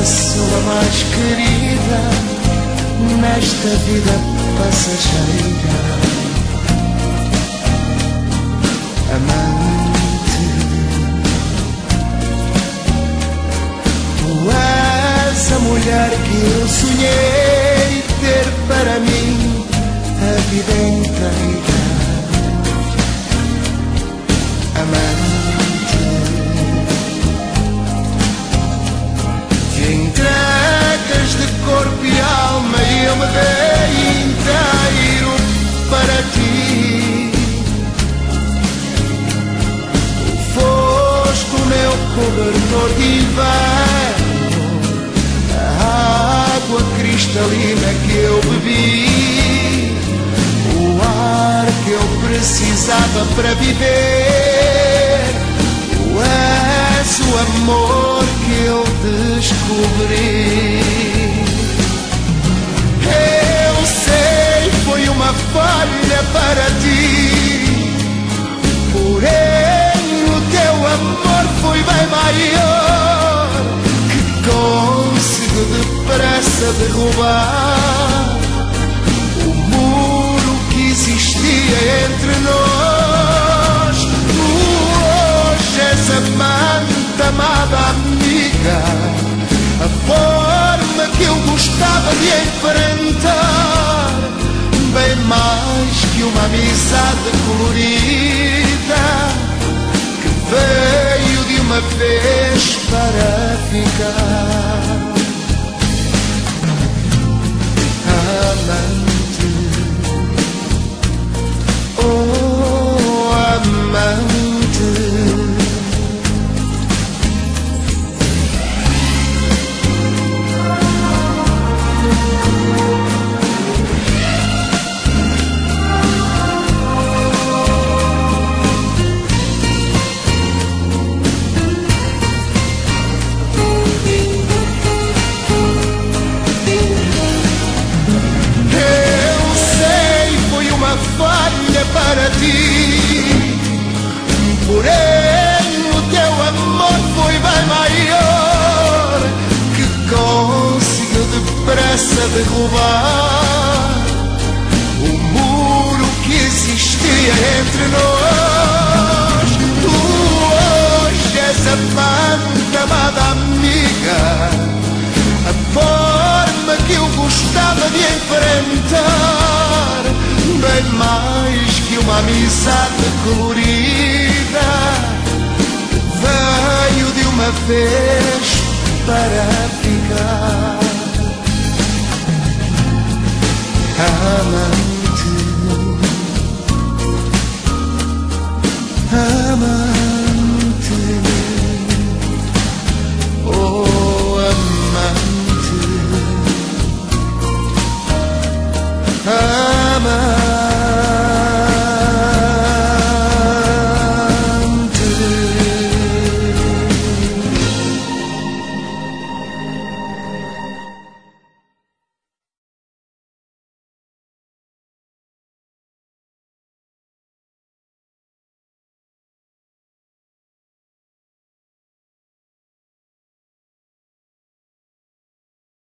pessoa mais querida nesta vida passageira. Amante, tu és a mulher que eu sonhei ter para mim a vida inteira. Amante, que entregas de corpo e alma e eu me dei inteiro para ti. Foste o meu cobertor de inverno, a água cristalina que eu bebi, o ar que eu precisava para viver. Tu és o amor que eu descobri. Eu sei, foi uma falha para ti, porém o teu amor foi bem maior, que conseguiu depressa derrubar o muro que existia entre nós. Tu hoje és amante, amada amiga, a forma que eu gostava de enfrentar, bem mais que uma amizade colorida que veio de uma vez para ficar. Amante, oh amante, para ti, porém o teu amor foi bem maior, que conseguiu depressa derrubar o muro que existia entre nós. Tu hoje és amante, amada amiga, a forma que eu gostava de enfrentar, bem mais que uma amizade colorida, veio de uma vez para ficar. Amante, amante.